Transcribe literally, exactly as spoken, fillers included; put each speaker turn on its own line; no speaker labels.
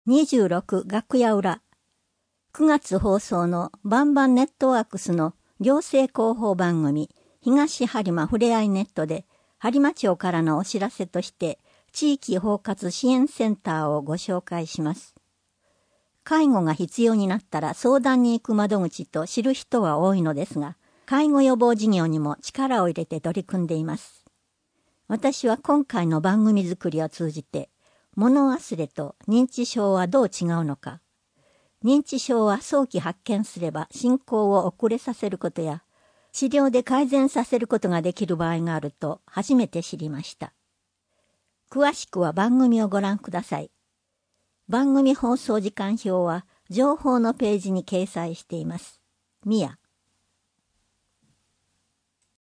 にじゅうろく楽屋裏。くがつ放送のバンバンネットワークスの行政広報番組東播磨ふれあいネットで播磨町からのお知らせとして地域包括支援センターをご紹介します。介護が必要になったら相談に行く窓口と知る人は多いのですが、介護予防事業にも力を入れて取り組んでいます。私は今回の番組作りを通じて物忘れと認知症はどう違うのか、認知症は早期発見すれば進行を遅れさせることや、治療で改善させることができる場合があると初めて知りました。詳しくは番組をご覧ください。番組放送時間表は情報のページに掲載しています。ミヤ